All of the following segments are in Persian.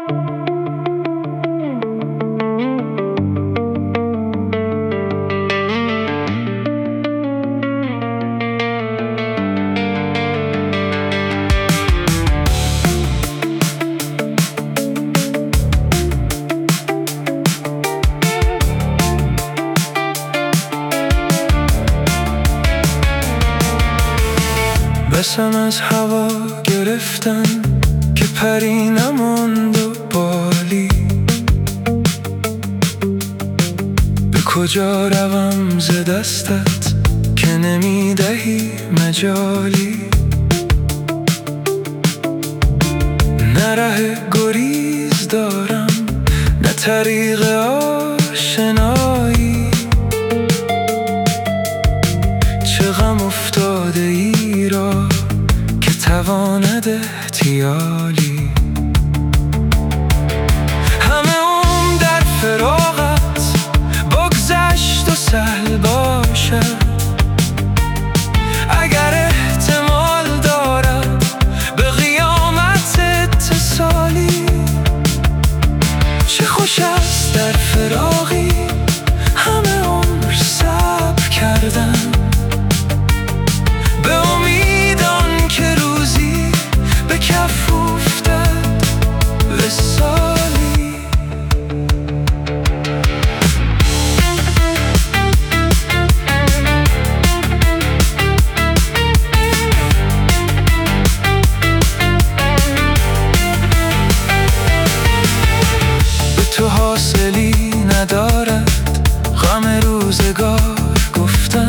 بسم از هوا گرفتن که پری نماند و بالی. به کجا روم ز دستت که نمیدهی مجالی. نه ره گریز دارم نه طریق آشنایی. چه غم افتاده ای را که تواند احتیالی. همه در فراقت بگذشت و سهل باشد. اگر احتمال دارد به قیامت اتصالی. چه خوش است در فراقی همه عمر صبر کردن، به امید آن که روزی به کف افتد وصالی. به تو حاصلی ندارد غم روزگار گفتن،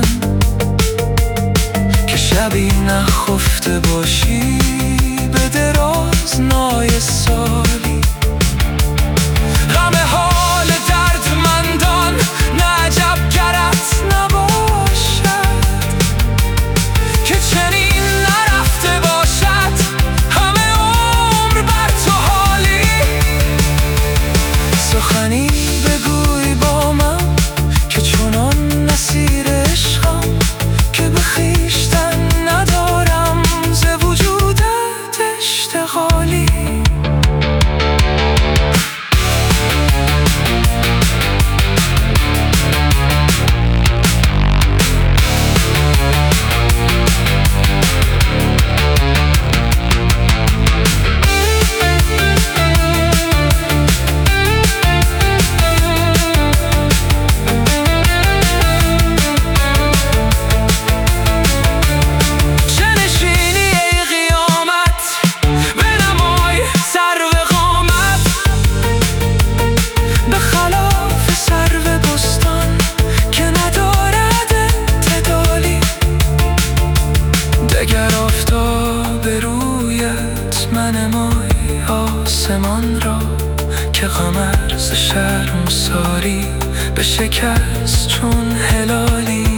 که شبی نخفته باشی به دراز نای سالی. غم حال دردمندان نه عجب گرت نباشد، که چنین نرفته باشد همه عمر بر تو حالی. سخنی بگوی با من که چنان نصیر عشقم که به خویشتن ندارم ز وجودت اشتغالی. اگر آفتاب رویت منمای آسمان را، که قمر ز شرمساری به شکست چون هلالی.